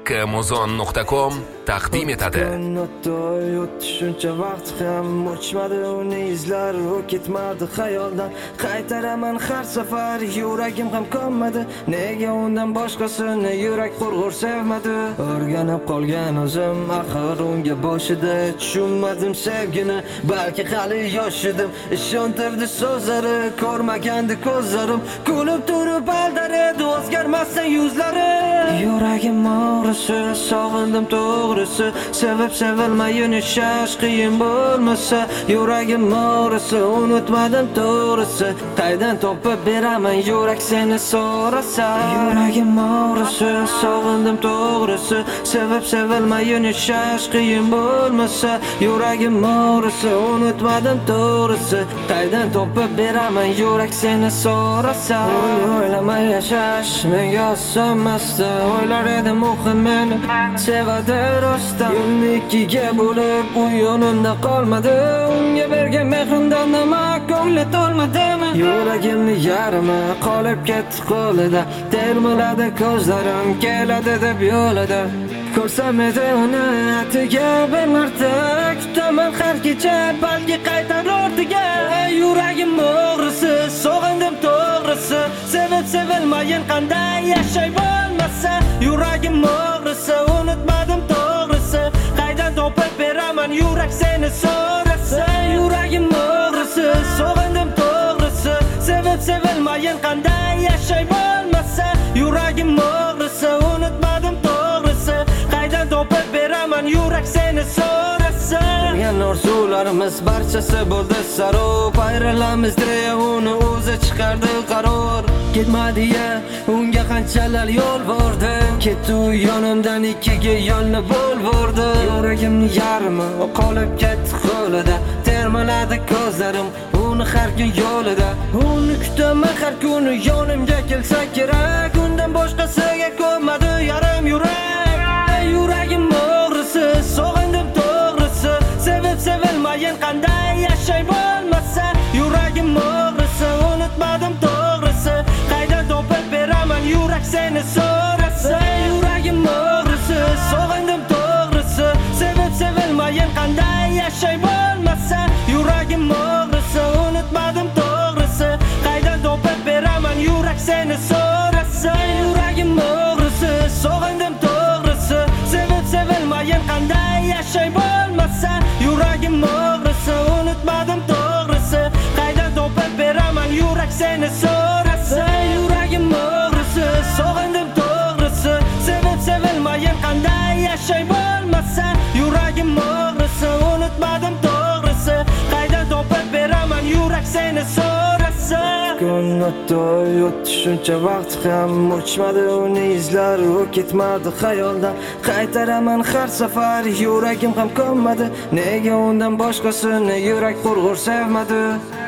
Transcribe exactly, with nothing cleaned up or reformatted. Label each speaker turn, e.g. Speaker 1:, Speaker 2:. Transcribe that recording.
Speaker 1: Amazon nuqta com taqdim etadi.
Speaker 2: Shuncha vaqt ham o'chmadi uni izlar, u ketmadi xayoldan. Qaytaraman har safar, yuragim ham qonmadi. Nega undan boshqasini yurak qurg'ur sevmadi? O'rganib qolgan o'zim, axir unga boshida tushunmadim sevgini. Balki hali yosh edim, ishontirdi so'zlari, ko'rmagandi ko'zlarim. Kulib turib aldaredi o'zgarmasdan yuzlari. Yuragim og'risi, sog'indim to'g'risi. Sevib sevilmayini shash qiyin bo'lmasa. Yuragim og'risi, unutmadim to'g'risi. Qaydan topib beraman yurak seni so'rasa? Yuragim og'risi, sog'indim to'g'risi. Sevib sevilmayini shash qiyin bo'lmasa. Yuragim og'risi, unutmadim to'g'risi. Qaydan topib beraman yurak seni so'rasa? O'ylamay yashash menga osonmasdi. O'ylar edim u ham meni sevadi rostdan. Yo'lni ikkiga bo'lib u yonimda qolmadi. Unga bergan mehrimdan nima ko'ngli to'lmadimi? Yuragimni yarmi qolib ketdi qo'lida. Termiladi ko'zlarim keladi deb yo'lida. Ko'rsam edi uni atiga bir marta, kutaman har kecha balki qaytar ortiga. Yuragim o'g'risi, sog'indim to'g'risi. Sevib sevilmayin qanday yashay bo'lmasa? Yuragim o'g'risi, unutmadim to'g'risi. Qaydan topib beraman yurak seni so'rasa? Yuragim o'g'risi, sog'indim to'g'risi. Sevib sevilmayin qanday yashay bo'lmasa? Yuragim o'g'risi, unutmadim to'g'risi. Qaydan topib beraman yurak seni so'rasa? Yan orzularimiz barchasi bo'ldi sarob. Ayrilamiz deya uni o'zi chiqardi qaror. Ketmadi-ya, unga qanchalar yo'lbordim. Ketdi u yonimdan ikkiga yo'lni bo'lvordi. Yuragimni yarmi qolib ketdi qo'lida. Termiladi ko'zlarim uni har kun yo'lida. Uni kutaman har kuni yonimga kelsa kerak. Undan boshqasiga ko'nmadi yarim yurak. Yuragim o'g'risi, sog'indim to'g'risi. Sevib sevilmayin qanday yashay bo'lmasa? Yuragim o'g'risi, unutmadim to'g'risi. Qaydan topib beraman yurak seni so'rasa? Yuragim o'g'risi, sog'indim to'g'risi. Sevib sevilmayin qanday yashay bo'lmasa? Yuragim o'g'risi, unutmadim to'g'risi. Qaydan topib beraman yurak seni so'rasa? Yuragim o'g'risi, sog'indim to'g'risi. Sevib sevilmayin qanday yashay bo'lmasa? Yuragim o'g'risi, unutmadim to'g'risi. Qaydan topib beraman yurak seni so'rasa? Yuragim o'g'risi, sog'indim to'g'risi. Sevib sevilmayin qanday yashay bo'lmasa? Yuragim o'g'risi, unutmadim to'g'risi. Qaydan topib beraman yurak seni so'rasa? Kun o'tdi, o'tdi shuncha vaqt ham o'chmadi uni izlar, u ketmadi xayoldan. Qaytaraman har safar, yuragim ham qonmadi. Nega undan boshqasini yurak qurg'ur sevmadi?